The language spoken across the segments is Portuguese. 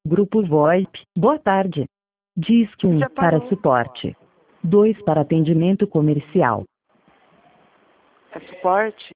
Grupo VoIP, boa tarde. Disque 1 Já para parou. suporte. 2 para atendimento comercial. É suporte?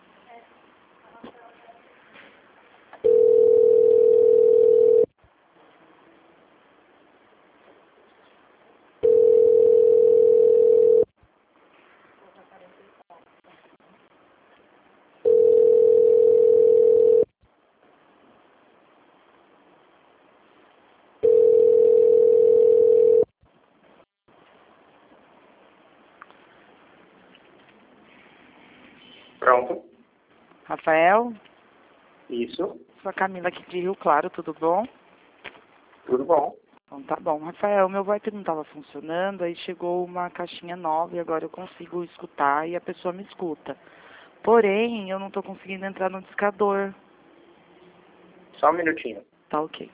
Pronto. Rafael? Isso. Sou a Camila aqui de Rio Claro, tudo bom? Tudo bom. Então tá bom. Rafael, meu VoIP não estava funcionando, aí chegou uma caixinha nova e agora eu consigo escutar e a pessoa me escuta. Porém, eu não estou conseguindo entrar no discador. Só um minutinho. Tá ok.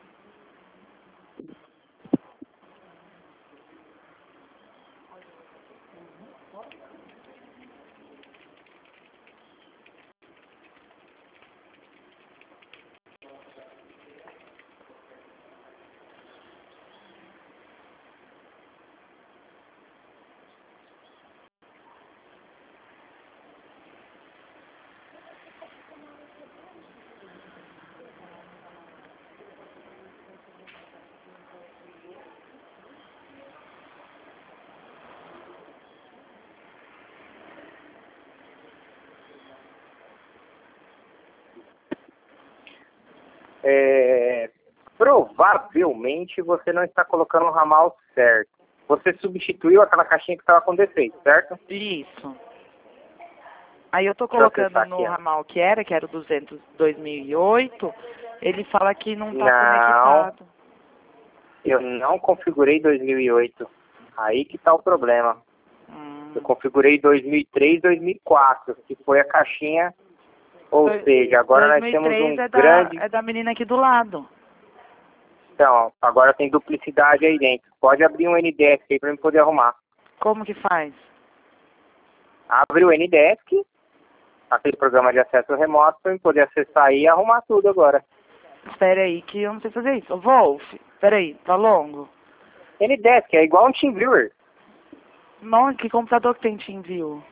Provavelmente você não está colocando o ramal certo. Você substituiu aquela caixinha que estava com defeito, certo? Isso. Aí eu tô Deixa eu colocando acessar no aqui, ó. ramal que era o 200 2008, ele fala que não tá Não. conectado. Eu não configurei 2008. Aí que está o problema. Eu configurei 2003, 2004, que foi a caixinha. Ou seja, agora nós temos 2003 um grande... é da menina aqui do lado. Então, ó, agora tem duplicidade aí dentro. Pode abrir um NDESC aí para eu poder arrumar. Como que faz? Abre o NDESC, aquele programa de acesso remoto, para eu poder acessar aí e arrumar tudo agora. Espera aí que eu não sei fazer isso. Ô, Wolf, espera aí, tá longo? NDESC é igual um TeamViewer. Não, que computador que tem TeamView?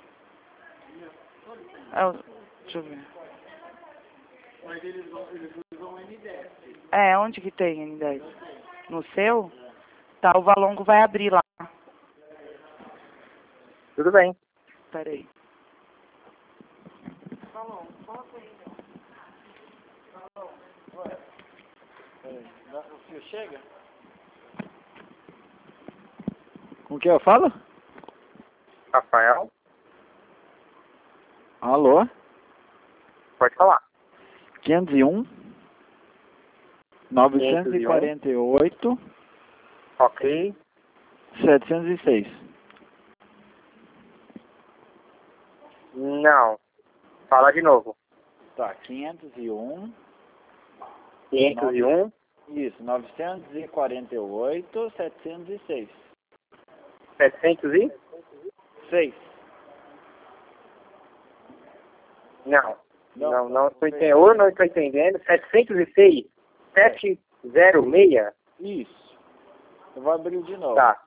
Deixa eu ver. Mas eles usam N10. É, onde que tem N10? No seu? Tá, o Valongo vai abrir lá. Tudo bem. Espera aí. O fio chega? Com que eu falo? Rafael, Alô? pode falar. 501 948 Ok. 706. Não. Fala de novo. Tá, 501. 501. Isso, 948 706. 700 e? 6. Não estou entendendo. Ou não estou entendendo. 706? 706? Isso. Eu vou abrir de novo. Tá.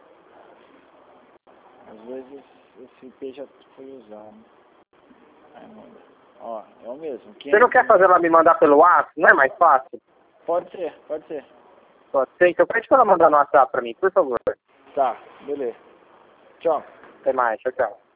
Às vezes esse IP já foi usado. Aí, mano. Ó, é o mesmo. Você não quer fazer ela me mandar pelo WhatsApp? Não é mais fácil? Pode ser, pode ser. Pode ser. Então pede para ela mandar no WhatsApp para mim, por favor. Tá, beleza. Tchau. Até mais. Tchau, tchau.